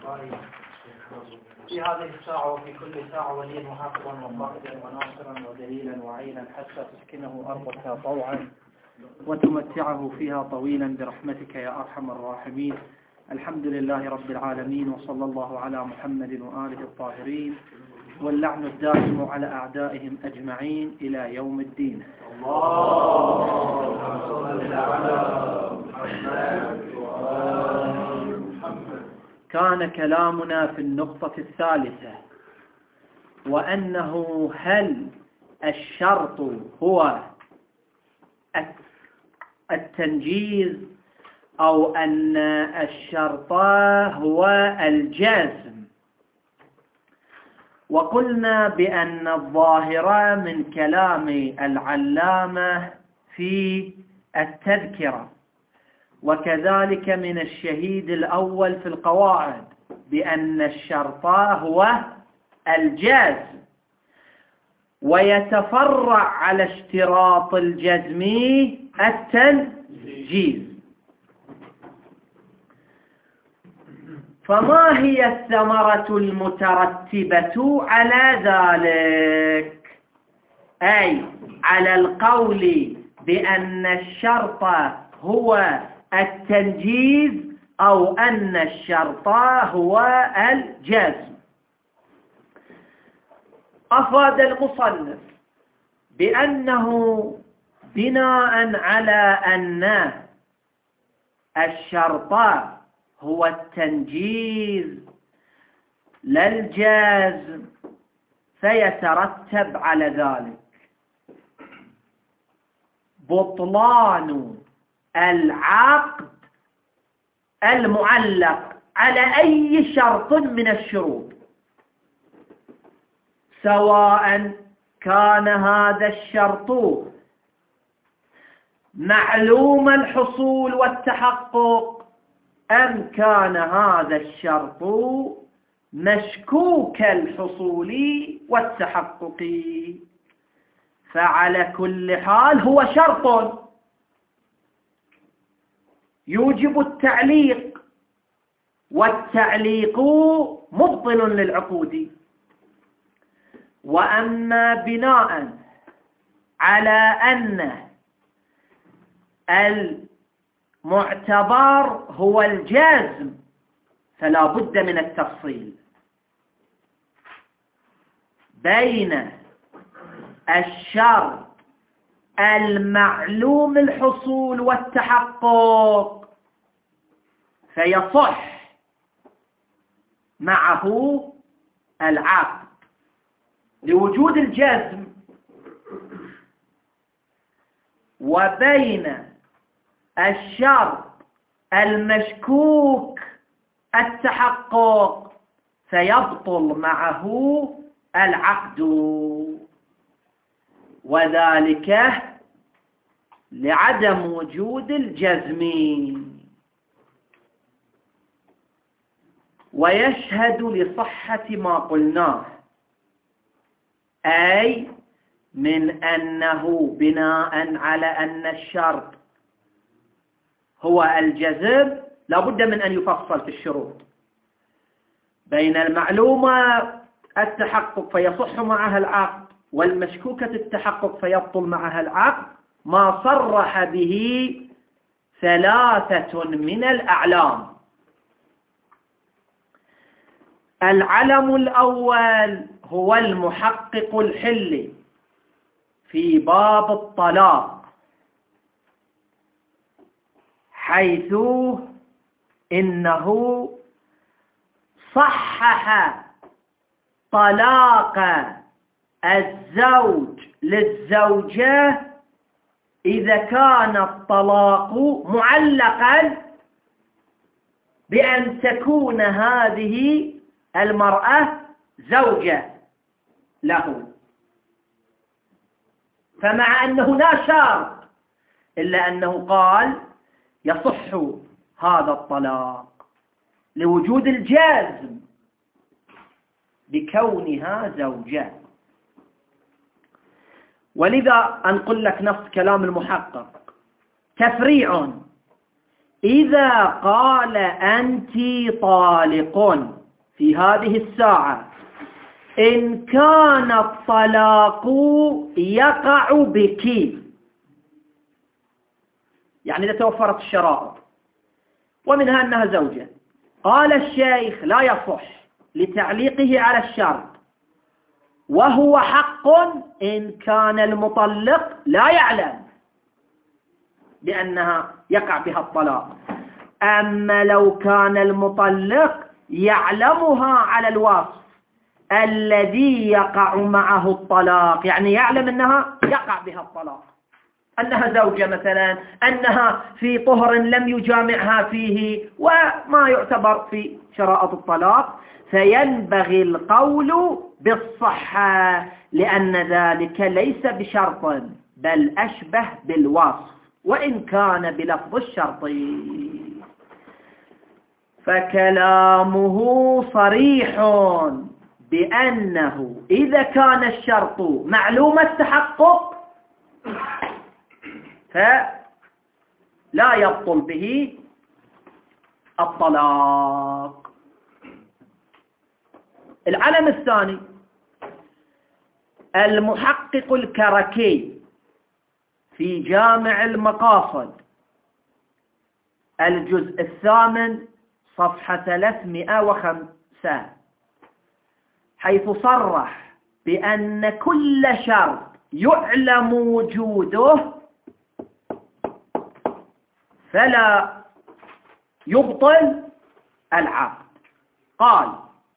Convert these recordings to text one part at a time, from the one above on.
في هذه الساعة وفي كل ساعة وليا وحافظا وقائدا وناصرا ودليلا وعينا حتى تسكنه أرضك طوعا وتمتعه فيها طويلا برحمتك يا أرحم الراحمين. الحمد لله رب العالمين، وصلى الله على محمد وآله الطاهرين، واللعن الدائم على أعدائهم أجمعين إلى يوم الدين. اللهم صل على محمد وآل محمد. كان كلامنا في النقطة الثالثة، وأنه هل الشرط هو التنجيز أو أن الشرط هو الجزم. وقلنا بأن الظاهر من كلام العلامة في التذكرة وكذلك من الشهيد الأول في القواعد بأن الشرط هو الجزم، ويتفرع على اشتراط الجزم التنجيز. فما هي الثمرة المترتبة على ذلك؟ أي على القول بأن الشرط هو التنجيز أو أن الشرط هو الجزم. أفاد المصنف بأنه بناء على أن الشرط هو التنجيز لا الجزم، فيترتب على ذلك بطلان العقد المعلق على أي شرط من الشروط، سواء كان هذا الشرط معلوم الحصول والتحقق أم كان هذا الشرط مشكوك الحصول والتحقق. فعلى كل حال هو شرط يوجب التعليق، والتعليق مبطل للعقود. وأما بناء على أن المعتبر هو الجزم فلا بد من التفصيل بين الشرط المعلوم الحصول والتحقق فيصح معه العقد لوجود الجزم، وبين الشرط المشكوك التحقق فيبطل معه العقد، وذلك لعدم وجود الجزم. ويشهد لصحة ما قلناه، أي من أنه بناء على أن الشرط هو الجزم لابد من أن يفصل في الشروط بين المعلومة التحقق فيصح معها العقد والمشكوكة التحقق فيبطل معها العقد، ما صرح به ثلاثة من الأعلام. العلم الأول هو المحقق الحلي في باب الطلاق، حيث إنه صحح طلاق الزوج للزوجة إذا كان الطلاق معلقا بأن تكون هذه المرأة زوجة له، فمع أنه لا شرط إلا أنه قال يصح هذا الطلاق لوجود الجزم بكونها زوجة. ولذا أنقل لك نص كلام المحقق: تفريع إذا قال أنت طالق في هذه الساعة إن كان الطلاق يقع بك، يعني إذا توفرت الشرائط ومنها أنها زوجة، قال الشيخ لا يصح لتعليقه على الشرط، وهو حق إن كان المطلق لا يعلم بأنها يقع بها الطلاق. أما لو كان المطلق يعلمها على الوصف الذي يقع معه الطلاق، يعني يعلم أنها يقع بها الطلاق، أنها زوجة مثلا، أنها في طهر لم يجامعها فيه وما يعتبر في شرائط الطلاق، فينبغي القول بالصحة، لأن ذلك ليس بشرط بل أشبه بالوصف وإن كان بلفظ الشرط. فكلامه صريح بأنه إذا كان الشرط معلوم التحقق فلا يبطل به الطلاق. العلم الثاني المحقق الكركي في جامع المقاصد الجزء 8 صفحة 305، حيث صرح بأن كل شرط يعلم وجوده فلا يبطل العقد. قال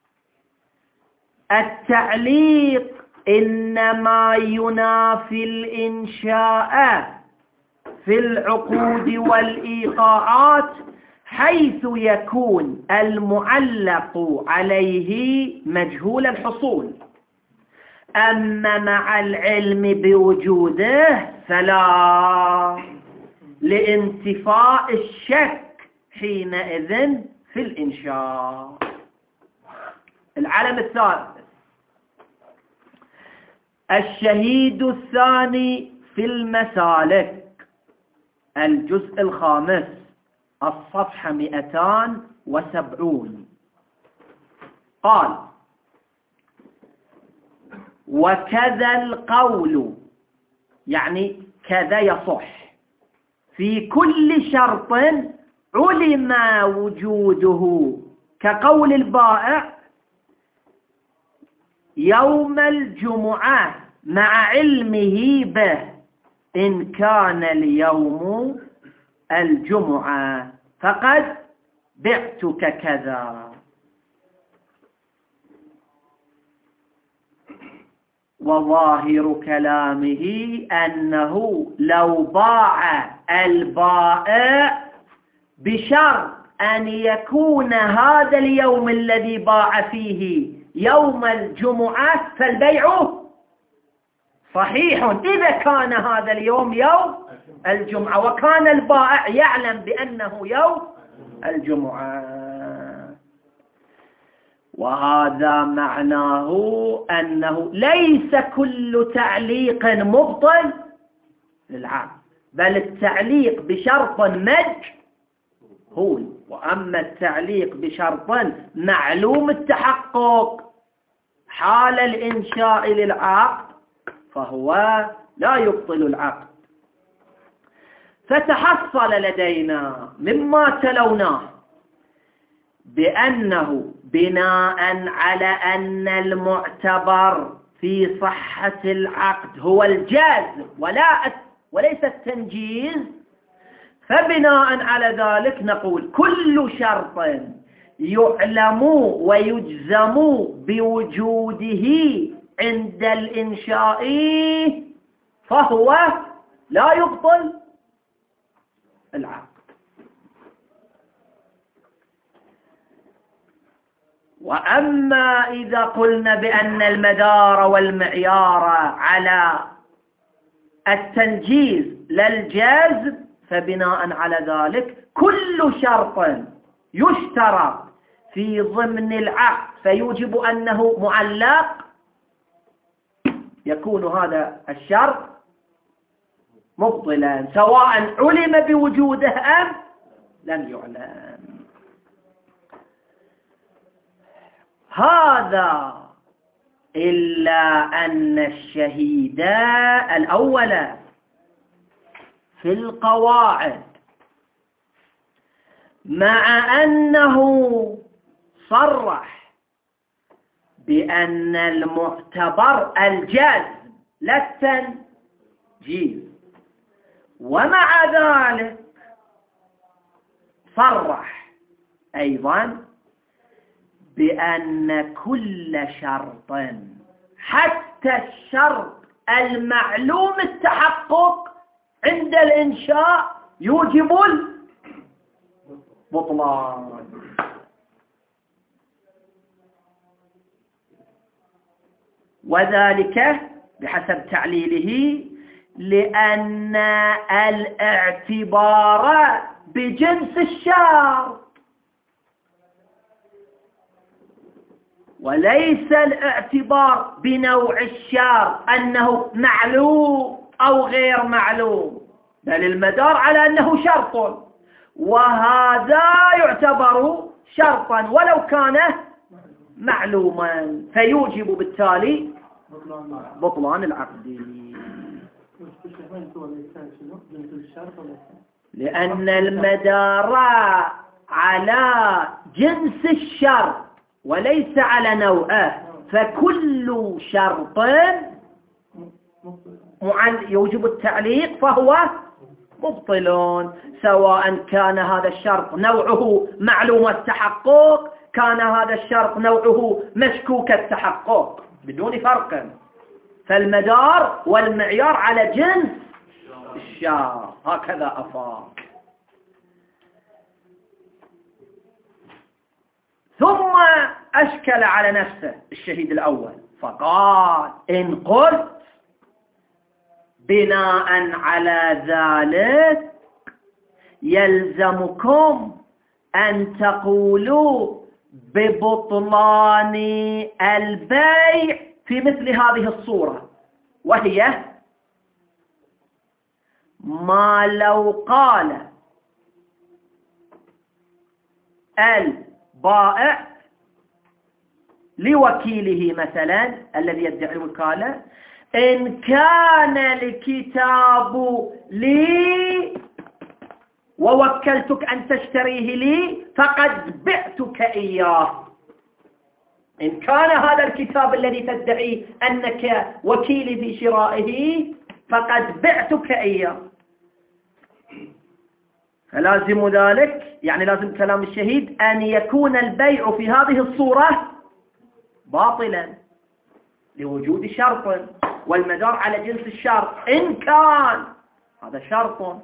التعليق إنما ينافي الإنشاء في العقود والإيقاعات حيث يكون المعلق عليه مجهول الحصول، أما مع العلم بوجوده فلا، لانتفاء الشك حينئذ في الإنشاء. العلم الثالث الشهيد الثاني في المسالك الجزء 5 الصفحة 270، قال وكذا القول، يعني كذا يصح في كل شرط علم وجوده، كقول البائع يوم الجمعة مع علمه به إن كان اليوم الجمعة فقد بعتك كذا. وظاهر كلامه أنه لو باع البائع بشرط أن يكون هذا اليوم الذي باع فيه يوم الجمعة فالبيع صحيح إذا كان هذا اليوم يوم الجمعة وكان البائع يعلم بأنه يوم الجمعة. وهذا معناه أنه ليس كل تعليق مبطل للعقد، بل التعليق بشرط مجهول، وأما التعليق بشرط معلوم التحقق حال الإنشاء للعقد فهو لا يبطل العقد. فتحصل لدينا مما تلوناه بأنه بناء على أن المعتبر في صحة العقد هو الجازم وليس التنجيز، فبناء على ذلك نقول كل شرط يعلم ويجزم بوجوده عند الإنشاء فهو لا يبطل العقد. وأما إذا قلنا بأن المدار والمعيار على التنجيز لا الجازم، فبناء على ذلك كل شرط يشترط في ضمن العقد فيوجب أنه معلق يكون هذا الشرط مبطلا سواء علم بوجوده أم لم يعلم. هذا إلا أن الشهيد الأول في القواعد مع أنه صرح بأن المعتبر الجزم لا التنجيز، ومع ذلك صرح أيضا بأن كل شرط حتى الشرط المعلوم التحقق عند الإنشاء يوجب البطلان. وذلك بحسب تعليله لأن الاعتبار بجنس الشرط وليس الاعتبار بنوع الشرط أنه معلوم أو غير معلوم، بل المدار على أنه شرط، وهذا يعتبر شرطا ولو كان معلوما، فيوجب بالتالي بطلان العقد. لأن المدار على جنس الشرط وليس على نوعه، فكل شرط يوجب التعليق فهو مبطل، سواء كان هذا الشرط نوعه معلوم التحقق، كان هذا الشرط نوعه مشكوك التحقق، بدون فرق. فالمدار والمعيار على جنس الشرط، هكذا أفاد. ثم أشكل على نفسه الشهيد الأول فقال: إن قلت بناء على ذلك يلزمكم أن تقولوا ببطلان البيع في مثل هذه الصورة، وهي ما لو قال البائع لوكيله مثلا الذي يدعي الوكالة: إن كان الكتاب لي ووكلتك أن تشتريه لي فقد بعتك إياه. إن كان هذا الكتاب الذي تدعي أنك وكيلي في شرائه فقد بعتك إياه. فلازم ذلك، يعني لازم كلام الشهيد، أن يكون البيع في هذه الصورة باطلا لوجود شرط، والمدار على جنس الشرط. إن كان هذا شرط،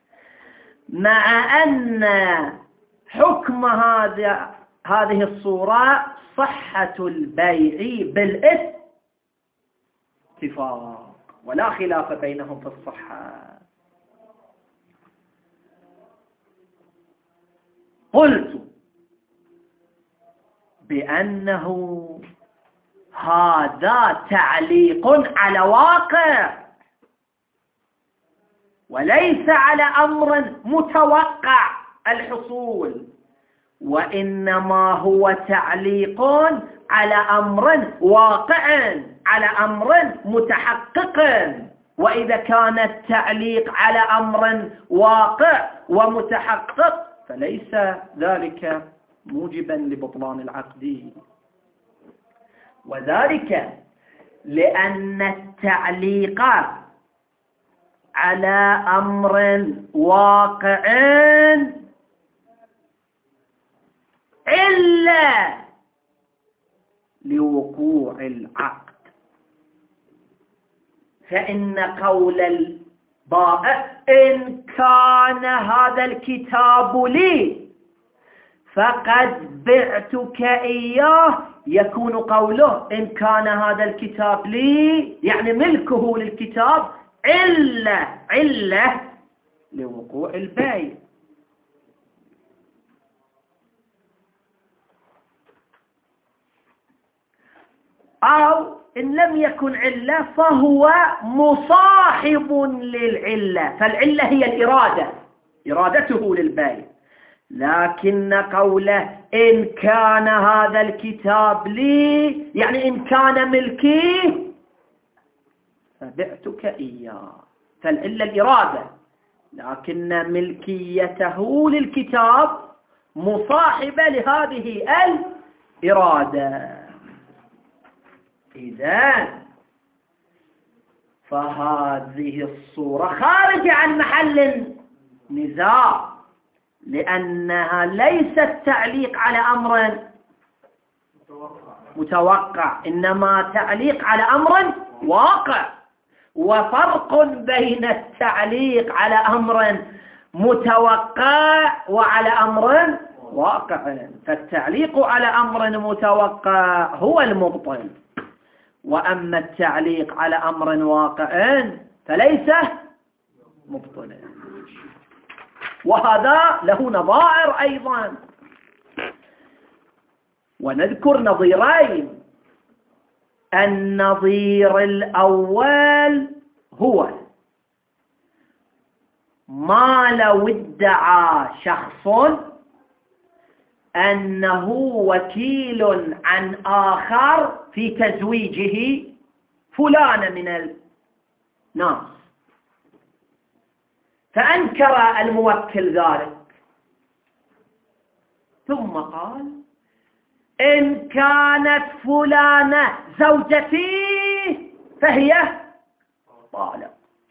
مع أن حكم هذه الصورة صحة البيع بالاتفاق ولا خلاف بينهم في الصحة. قلت بأنه هذا تعليق على واقع وليس على أمر متوقع الحصول، وإنما هو تعليق على أمر واقع، على أمر متحقق. وإذا كان التعليق على أمر واقع ومتحقق فليس ذلك موجبا لبطلان العقد، وذلك لأن التعليق على أمر واقع إلا لوقوع العقد. فإن قول البائع إن كان هذا الكتاب لي فقد بعتك إياه، يكون قوله إن كان هذا الكتاب لي يعني ملكه للكتاب علة لوقوع البيع. أو إن لم يكن علة فهو مصاحب للعلة، فالعلة هي الإرادة، إرادته للبيع. لكن قوله إن كان هذا الكتاب لي يعني إن كان ملكي فبعتك إياه، فالإلا الإرادة، لكن ملكيته للكتاب مصاحبة لهذه الإرادة. إذن فهذه الصورة خارجة عن محل النزاع، لأنها ليست تعليق على أمر متوقع، إنما تعليق على أمر واقع. وفرق بين التعليق على أمر متوقع وعلى أمر واقع، فالتعليق على أمر متوقع هو المبطل، وأما التعليق على أمر واقع فليس مبطلا. وهذا له نظائر أيضا، ونذكر نظيرين. النظير الأول هو ما لو ادعى شخص أنه وكيل عن آخر في تزويجه فلان من الناس، فأنكر الموكل ذلك، ثم قال إن كانت فلانة زوجتي فهي طالق،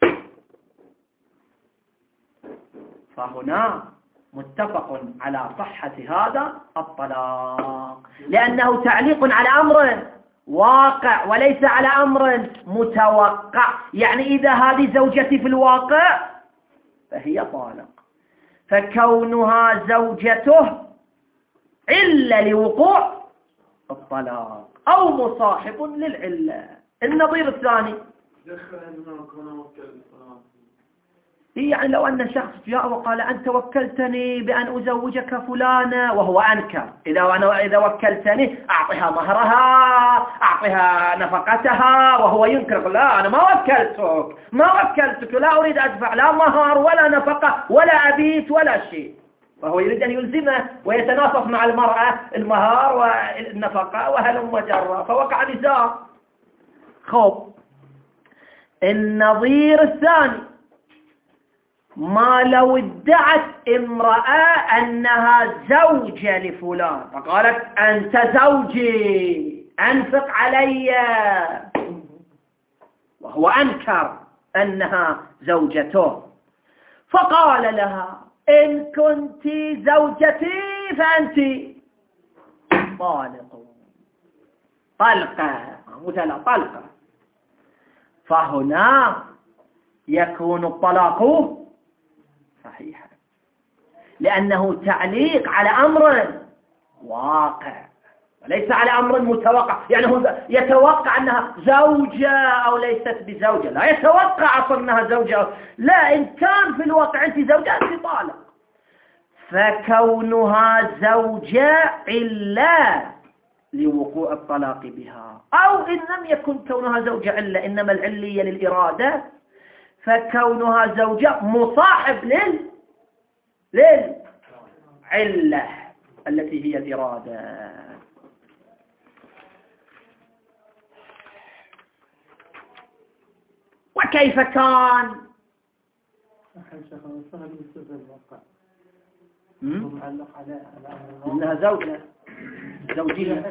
فهنا متفق على صحة هذا الطلاق، لأنه تعليق على أمر واقع وليس على أمر متوقع. يعني إذا هذه زوجتي في الواقع فهي طالق، فكونها زوجته إلا لوقوع الطلاق أو مصاحب للعلة. النظير الثاني يعني لو أن شخص جاء وقال أنت وكلتني بأن أزوجك فلانة وهو أنكر، إذا وكلتني أعطيها مهرها أعطيها نفقتها، وهو ينكر لا أنا ما وكلتك لا أريد أدفع لا مهر ولا نفقة ولا أبيت ولا شيء، فهو يريد أن يلزمه ويتناصف مع المرأة المهار والنفقة وهلم وجرة، فوقع نزاع. خوف. النظير الثاني ما لو ادعت امرأة أنها زوجة لفلان فقالت أنت زوجي أنفق علي، وهو أنكر أنها زوجته، فقال لها إن كنت زوجتي فأنت طلقة مثلا طلقة، فهنا يكون الطلاق صحيحا، لأنه تعليق على أمر واقع وليس على أمر متوقع. يعني هو يتوقع أنها زوجة أو ليست بزوجة، لا يتوقع أصلا أنها زوجة، لا إن كان في الواقع أنت زوجة أنت طالق. فكونها زوجة إلا لوقوع الطلاق بها، أو إن لم يكن كونها زوجة علة إنما العلية للإرادة، فكونها زوجة مصاحب للعلة التي هي الإرادة. وكيف كان إنها زوجة زوجية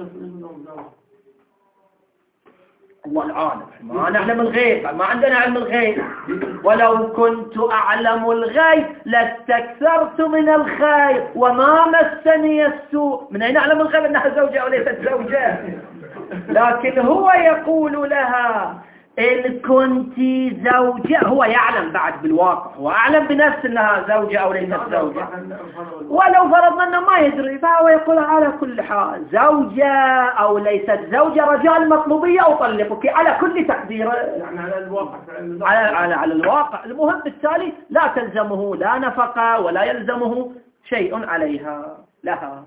الله العالم، ما نعلم الغيب، ما عندنا علم الغيب، ولو كنت أعلم الغيب لاستكثرت من الخير وما مسني السوء. من أين أعلم الغيب أنها زوجة وليست زوجة؟ لكن هو يقول لها إن كنت زوجة، هو يعلم بعد بالواقع، هو أعلم بنفسه أنها زوجة أو ليست زوجة، ولو فرضنا أنه ما يدري فهو يقول على كل حال زوجة أو ليست زوجة رجال مطلوبية أو طلقك على كل تقدير، يعني على الواقع على الواقع. المهم بالتالي لا تلزمه لا نفقة ولا يلزمه شيء عليها لها.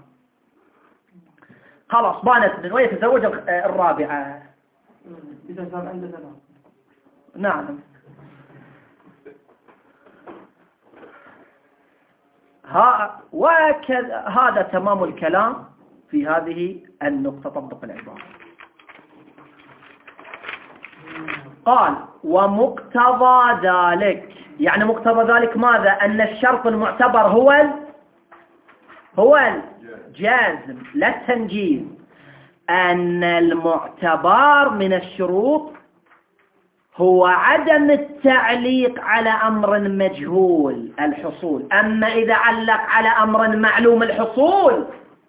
خلاص بانت من ويتزوج الرابعة إذا صار عندنا. نعم هذا تمام الكلام في هذه النقطة. طبق العبارة. قال ومقتضى ذلك، يعني مقتضى ذلك ماذا؟ أن الشرط المعتبر هو الجازم لا التنجيز. أن المعتبر من الشروط هو عدم التعليق على أمر مجهول الحصول. أما إذا علق على أمر معلوم الحصول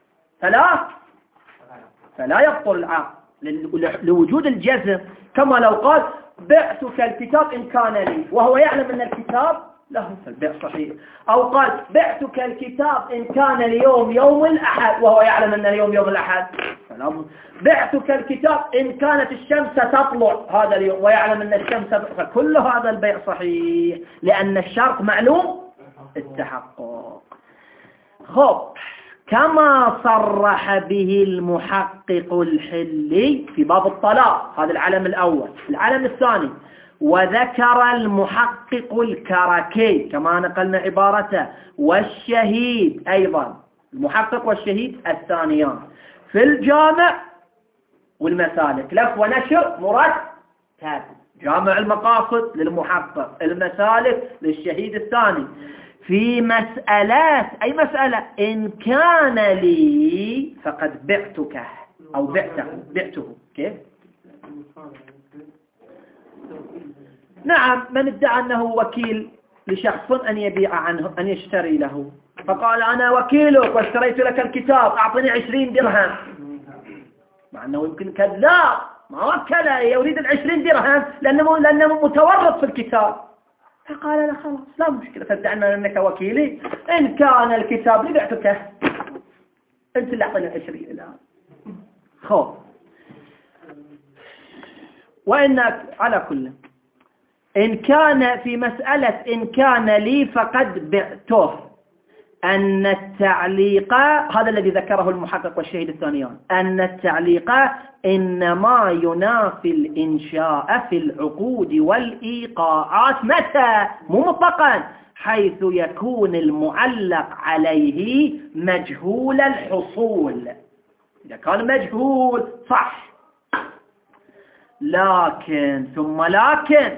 فلا يبطل العقد لوجود الجزم. كما لو قال بعتك الكتاب إن كان لي، وهو يعلم أن الكتاب له، فالبيع صحيح. أو قال بعتك الكتاب إن كان اليوم يوم الأحد، وهو يعلم أن اليوم يوم الأحد. بعتك الكتاب إن كانت الشمس تطلع هذا اليوم، ويعلم أن الشمس تطلع، فكل هذا البيع صحيح لأن الشرط معلوم التحقق. خب، كما صرح به المحقق الحلي في باب الطلاق، هذا العلم الأول. العلم الثاني وذكر المحقق الكركي كما نقلنا عبارته والشهيد أيضا، المحقق والشهيد الثانيان في الجامع والمسالك، لف ونشر مرتب. جامع المقاصد للمحقق، المسالك للشهيد الثاني. في مسألات، أي مسألة؟ إن كان لي فقد بعتك أو بعته. كيف؟ نعم، من ادعى أنه وكيل لشخص أن يبيع عنه، أن يشتري له، فقال أنا وكيلك واشتريت لك الكتاب أعطني 20 درهم، مع أنه يمكن كذاب ما وكل، يريد 20 درهم لأنه متورط في الكتاب. فقال له خلاص لا مشكلة، تدعنا أنك وكيلي، إن كان الكتاب لي بعتك، أنت اللي أعطني 20 الآن. خوف. وإنك على كل، إن كان في مسألة إن كان لي فقد بعته، أن التعليق، هذا الذي ذكره المحقق والشهيد الثانيان، أن التعليق إنما ينافي الإنشاء في العقود والإيقاعات. متى؟ مو مطلقا، حيث يكون المعلق عليه مجهول الحصول. إذا كان مجهول صح، لكن ثم لكن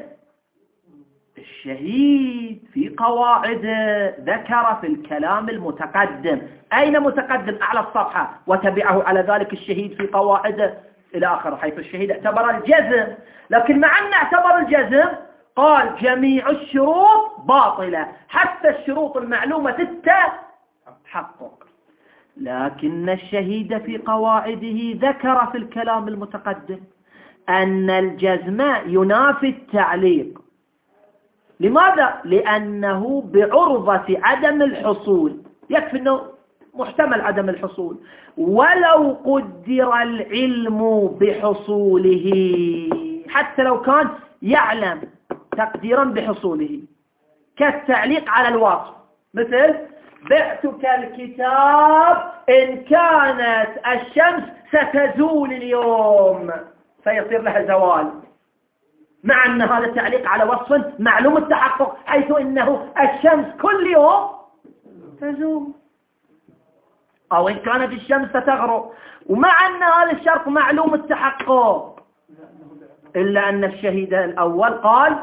الشهيد في قواعده ذكر في الكلام المتقدم. أين متقدم؟ أعلى الصفحة. وتبعه على ذلك الشهيد في قواعده إلى آخر، حيث الشهيد اعتبر الجزم، لكن مع أن اعتبر الجزم قال جميع الشروط باطلة، حتى الشروط المعلومة التحقق. لكن الشهيد في قواعده ذكر في الكلام المتقدم أن الجزم ينافي التعليق. لماذا؟ لأنه بعرضة عدم الحصول، يكفي أنه محتمل عدم الحصول، ولو قدر العلم بحصوله، حتى لو كان يعلم تقديرا بحصوله، كالتعليق على الوصف، مثل بعتك الكتاب إن كانت الشمس ستزول اليوم، فيصير لها زوال، مع أن هذا التعليق على وصف معلوم التحقق، حيث إنه الشمس كل يوم تزول، أو إن كانت الشمس تغرب، ومع أن هذا الشرط معلوم التحقق، إلا أن الشهيد الأول قال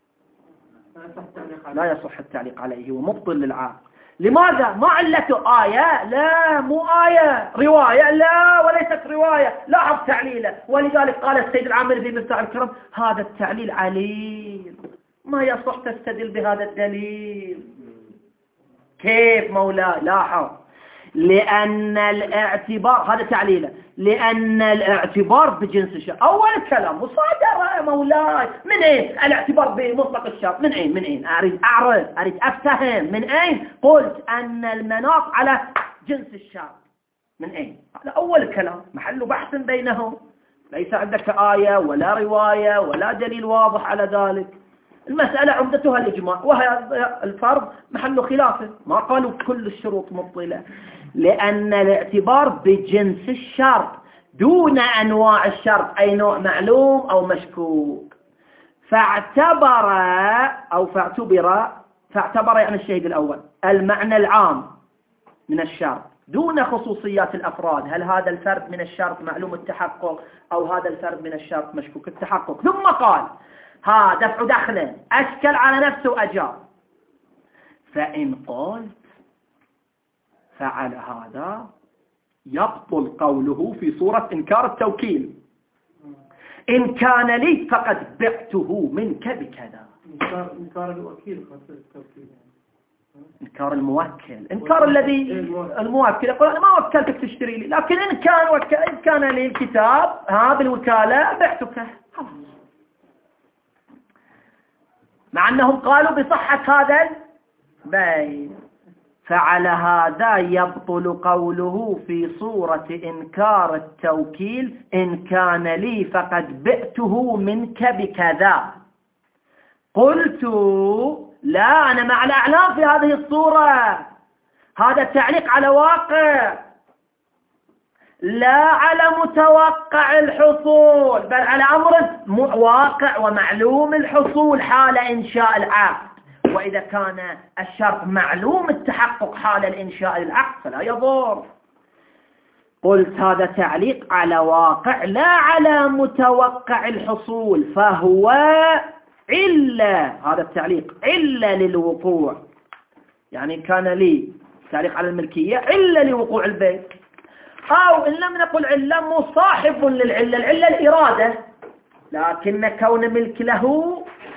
لا يصح التعليق عليه ومبطل للعاقل. لماذا؟ ما علته آية؟ لا، مو آية، رواية؟ لا، وليست رواية، لاحظ تعليله. ولذلك قال السيد العامري في مفتاح الكرم هذا التعليل عليل، ما يصح تستدل بهذا الدليل. كيف مولاي؟ لاحظ، لأن الاعتبار، هذا تعليله، لأن الاعتبار بجنس الشرط. أول كلام مصادرة يا مولاي، من أين الاعتبار بمطلق الشرط؟ من أين أريد أفتهم من أين قلت أن المناط على جنس الشرط؟ من أين؟ هذا أول كلام محل بحث بينهم، ليس عندك آية ولا رواية ولا دليل واضح على ذلك. المسألة عمدتها الإجماع، وهي الفرض محل خلافه، ما قالوا كل الشروط مبطلة، لأن الاعتبار بجنس الشرط دون أنواع الشرط، أي نوع معلوم أو مشكوك. فاعتبر فاعتبر يعني الشهيد الأول المعنى العام من الشرط دون خصوصيات الأفراد. هل هذا الفرد من الشرط معلوم التحقق أو هذا الفرد من الشرط مشكوك التحقق. ثم قال ها دفع دخله أشكل على نفسه وأجاب. فإن قلت فعل هذا يبطل قوله في صورة إنكار التوكيل إن كان لي فقد بعته منك بكذا. إنكار الوكيل خاصة التوكيل. إنكار الموكل، إنكار الذي الموكل يقول أنا ما وكلتك تشتري لي، لكن إن كان لي الكتاب هذا الوكالة بعتك. مع أنهم قالوا بصحة هذا البيع. فعلى هذا يبطل قوله في صورة إنكار التوكيل إن كان لي فقد بعته منك بكذا. قلت لا أنا مع الأعلام في هذه الصورة، هذا التعليق على واقع لا على متوقع الحصول، بل على أمر واقع ومعلوم الحصول حال إنشاء العقد. وإذا كان الشرط معلوم التحقق حال الإنشاء العقد فلا يضر. قلت هذا تعليق على واقع لا على متوقع الحصول، فهو علة، هذا التعليق علة للوقوع. يعني كان لي تعليق على الملكية علة لوقوع البيع، أو إن لم نقل علة مصاحب للعلة، العلة الإرادة، لكن كون ملك له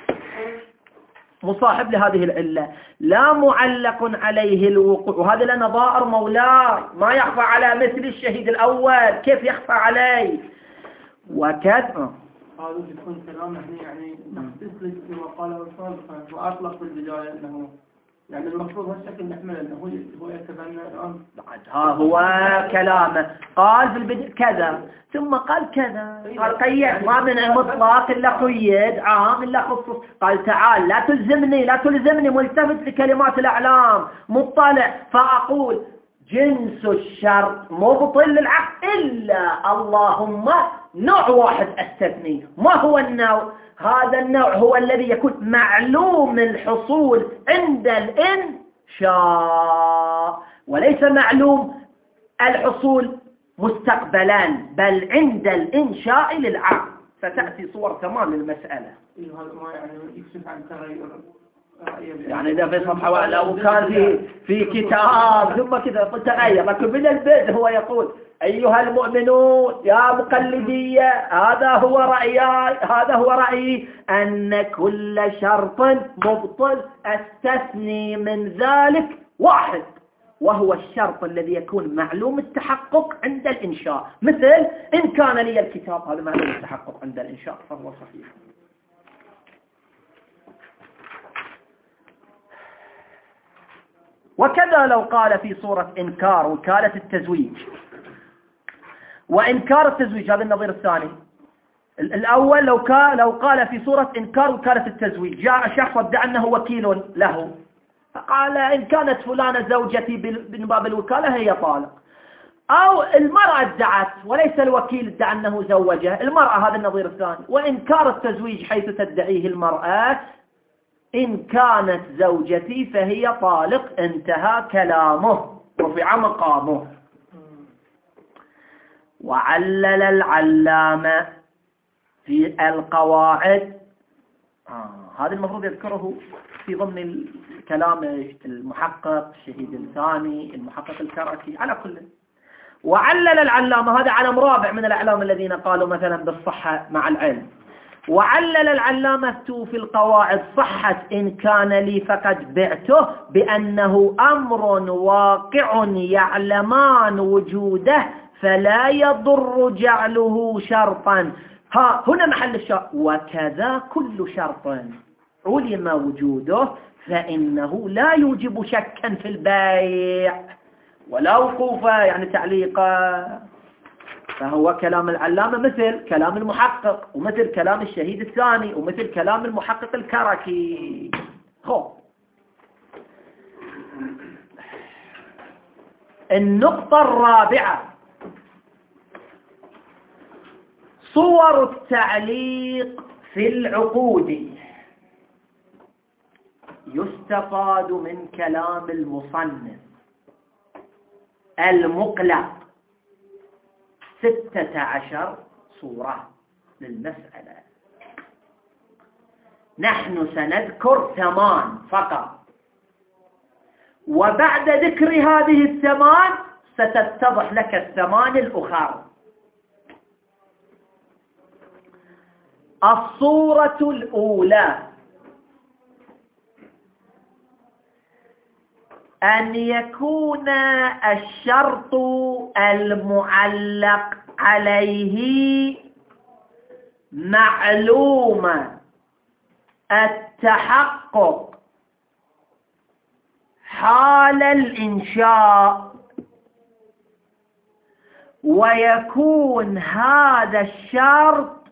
مصاحب لهذه العلة لا معلق عليه الوقوع. وهذا لنا ضائر مولاي ما يخفى على مثل الشهيد الأول، كيف يخفى عليه وكذا. هذا يكون كلامه يعني نخصص لك كما قاله سابقا وأطلق في البداية أنه يعني المفروض هالشكل نحمل أنه هو يتبنى الآن. ها هو كلامه قال في البدء كذا ثم قال كذا، قال قيد ما من المطلق إلا قيد عام إلا خصوص. قال تعال لا تلزمني ملتفت لكلمات الأعلام مطلع فأقول جنس الشرط مبطل للعقد إلا اللهم نوع واحد استثني. ما هو النوع؟ هذا النوع هو الذي يكون معلوم الحصول عند الإنشاء، وليس معلوم الحصول مستقبلا بل عند الإنشاء للعقد. فتأتي صور تمام للمسألة. هذا ما يعني يكشف عن تغير يعني إذا في صفحة لو كان في كتاب ثم كذا تغير، لكن من البدء هو يقول أيها المؤمنون يا مقلدية هذا هو رأيي أن كل شرط مبطل أستثني من ذلك واحد، وهو الشرط الذي يكون معلوم التحقق عند الإنشاء، مثل إن كان لي الكتاب هذا معلوم التحقق عند الإنشاء فهو صحيح. وكذا لو قال في صورة إنكار وكالة التزويج وإنكار التزويج، هذا النظير الثاني. الأول لو قال في صورة إنكار وكالة التزويج، جاء شخص ادعى أنه وكيل له فقال إن كانت فلانة زوجتي من باب الوكالة هي طالق، أو المرأة ادعت وليس الوكيل ادعى أنه زوجها المرأة، هذا النظير الثاني. وإنكار التزويج حيث تدعيه المرأة إن كانت زوجتي فهي طالق، انتهى كلامه رفع مقامه. وعلل العلامة في القواعد، هذا المفروض يذكره في ضمن الكلام المحقق الشهيد الثاني المحقق الكركي على كل. وعلل العلامة، هذا علم رابع من الأعلام الذين قالوا مثلا بالصحة مع العلم. وعلل العلامة في القواعد صحة إن كان لي فقد بعته بأنه أمر واقع يعلمان وجوده فلا يضر جعله شرطا. هنا محل الشرط. وكذا كل شرط علم وجوده فإنه لا يوجب شكا في البيع ولا وقوفا يعني تعليقا. فهو كلام العلامة مثل كلام المحقق ومثل كلام الشهيد الثاني ومثل كلام المحقق الكركي. النقطة الرابعة صور التعليق في العقود. يستفاد من كلام المصنف المقلق 16 صورة للمسألة. نحن سنذكر 8 فقط، وبعد ذكر هذه 8 ستتضح لك 8 الأخرى. الصورة الأولى أن يكون الشرط المعلق عليه معلوم التحقق حال الإنشاء، ويكون هذا الشرط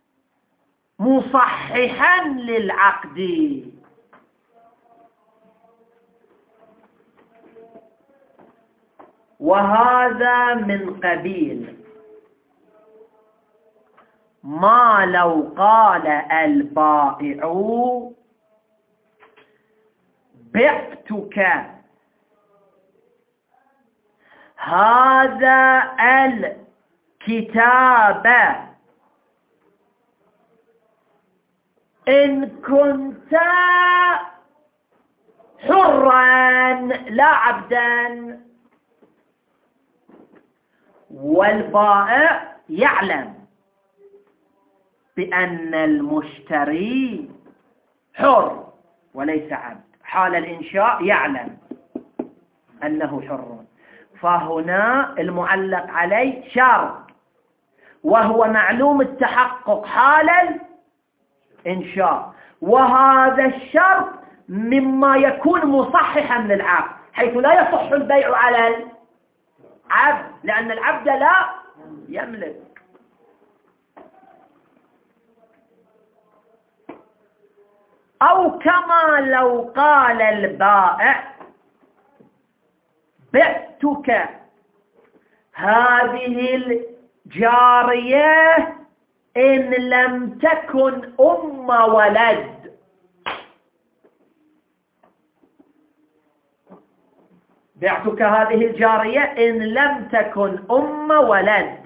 مصححا للعقد. وهذا من قبيل ما لو قال البائع بعتك هذا الكتاب إن كنت حرا لا عبدا، والبائع يعلم بأن المشتري حر وليس عبد، حال الإنشاء يعلم أنه حر، فهنا المعلق عليه شرط وهو معلوم التحقق حال الإنشاء، وهذا الشرط مما يكون مصححا للعقد، حيث لا يصح البيع على العبد لأن العبد لا يملك. أو كما لو قال البائع بعتك هذه الجارية إن لم تكن أم ولد، بعتك هذه الجارية إن لم تكن أم ولد،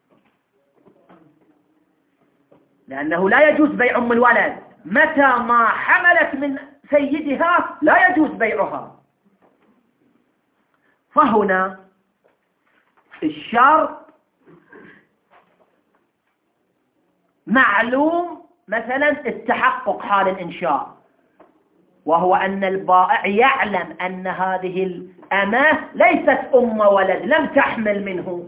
لأنه لا يجوز بيع أم الولد، متى ما حملت من سيدها لا يجوز بيعها. فهنا الشرط معلوم مثلا التحقق حال الإنشاء، وهو أن البائع يعلم أن هذه الأمة ليست أم ولد لم تحمل منه،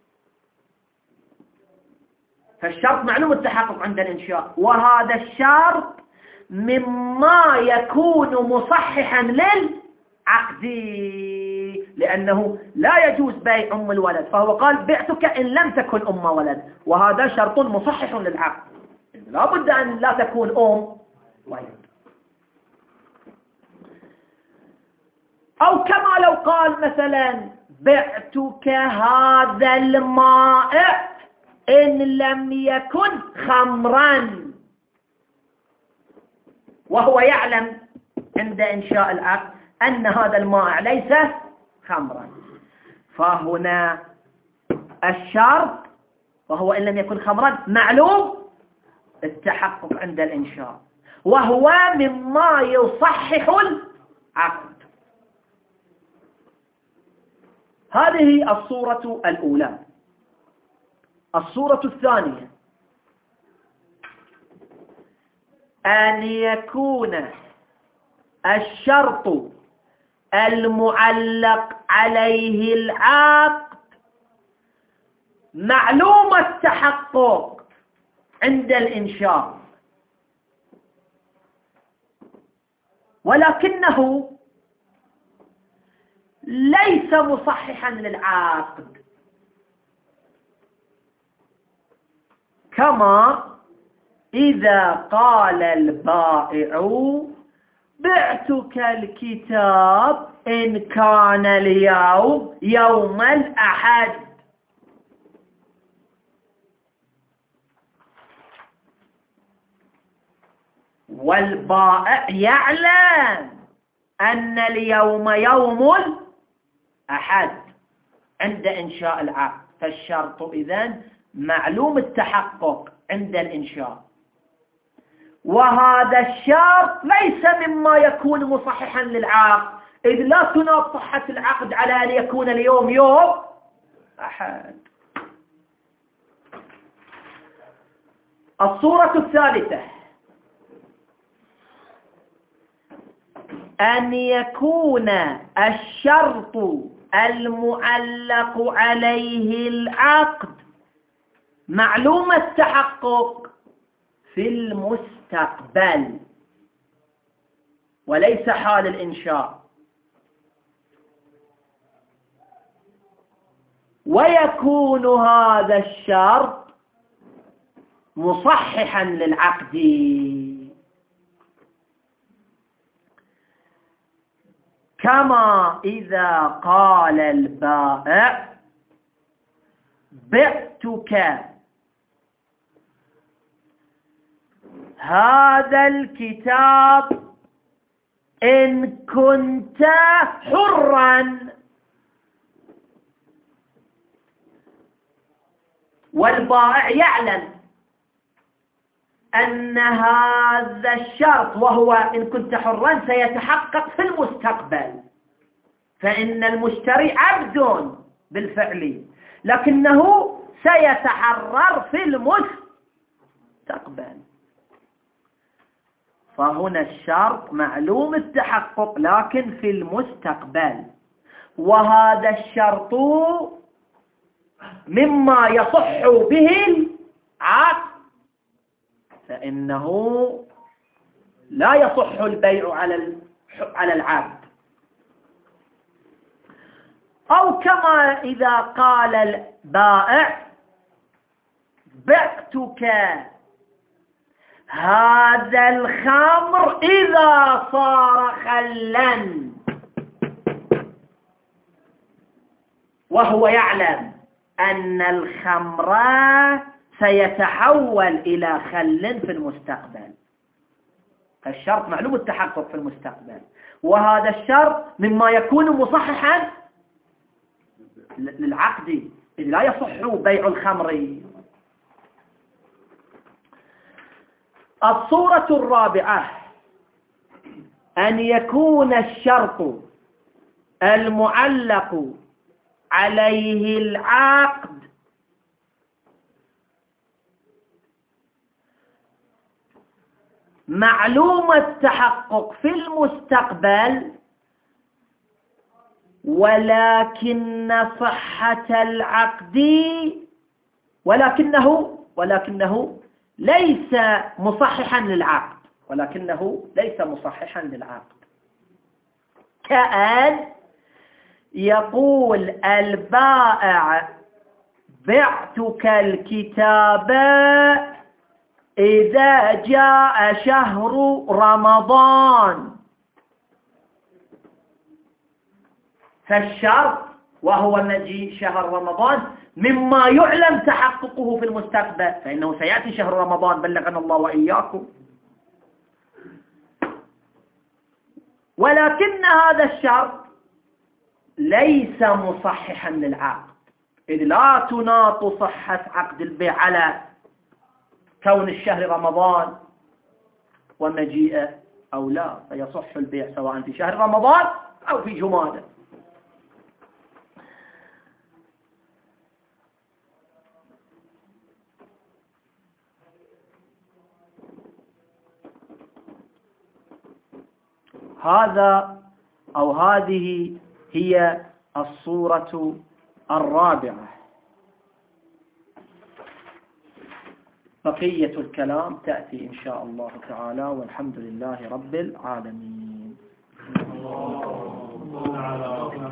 فالشرط معلوم التحقق عند الإنشاء، وهذا الشرط مما يكون مصححا للعقد لأنه لا يجوز بيع أم الولد، فهو قال بعتك إن لم تكن أم ولد، وهذا شرط مصحح للعقد، لا بد أن لا تكون أم ولد. أو كما لو قال مثلا بعتك هذا الماء إن لم يكن خمرا، وهو يعلم عند إنشاء العقد أن هذا الماء ليس خمرا، فهنا الشرط وهو إن لم يكن خمرا معلوم التحقق عند الإنشاء، وهو مما يصحح العقد. هذه الصورة الأولى. الصورة الثانية أن يكون الشرط المعلق عليه العقد معلوم التحقق عند الإنشاء، ولكنه ليس مصححا للعقد، كما إذا قال البائع بعتك الكتاب إن كان اليوم يوم الأحد، والبائع يعلم أن اليوم يوم الأحد عند إنشاء العقد، فالشرط إذن معلوم التحقق عند الإنشاء، وهذا الشرط ليس مما يكون مصححا للعقد، إذ لا تناط صحة العقد على أن يكون اليوم يوم أحد. الصورة الثالثة أن يكون الشرط المعلق عليه العقد معلوم التحقق في المستقبل وليس حال الإنشاء، ويكون هذا الشرط مصححا للعقد، كما إذا قال البائع بعتك هذا الكتاب إن كنت حرا، والبائع يعلم أن هذا الشرط وهو إن كنت حرا سيتحقق في المستقبل، فإن المشتري عبد بالفعل لكنه سيتحرر في المستقبل، فهنا الشرط معلوم التحقق لكن في المستقبل، وهذا الشرط مما يصح به العقد، فإنه لا يصح البيع على العبد. أو كما إذا قال البائع بعتك هذا الخمر إذا صار خلا، وهو يعلم أن الخمر سيتحول إلى خل في المستقبل، الشرط معلوم التحقق في المستقبل، وهذا الشرط مما يكون مصححا للعقد إذ لا يصح بيع الخمر. الصورة الرابعة أن يكون الشرط المعلق عليه العقد معلوم التحقق في المستقبل ولكن صحة العقد ولكنه ليس مصححا للعقد، كأن يقول البائع بعتك الكتاب إذا جاء شهر رمضان، فالشرط وهو مجيء شهر رمضان مما يعلم تحققه في المستقبل، فإنه سيأتي شهر رمضان بلغنا الله وإياكم، ولكن هذا الشرط ليس مصححا للعقد، إذ لا تناط صحة عقد البيع على كون الشهر رمضان ومجيئه أو لا، فيصح البيع سواء في شهر رمضان أو في جمادى. هذه هي الصورة الرابعة. بقية الكلام تأتي إن شاء الله تعالى، والحمد لله رب العالمين.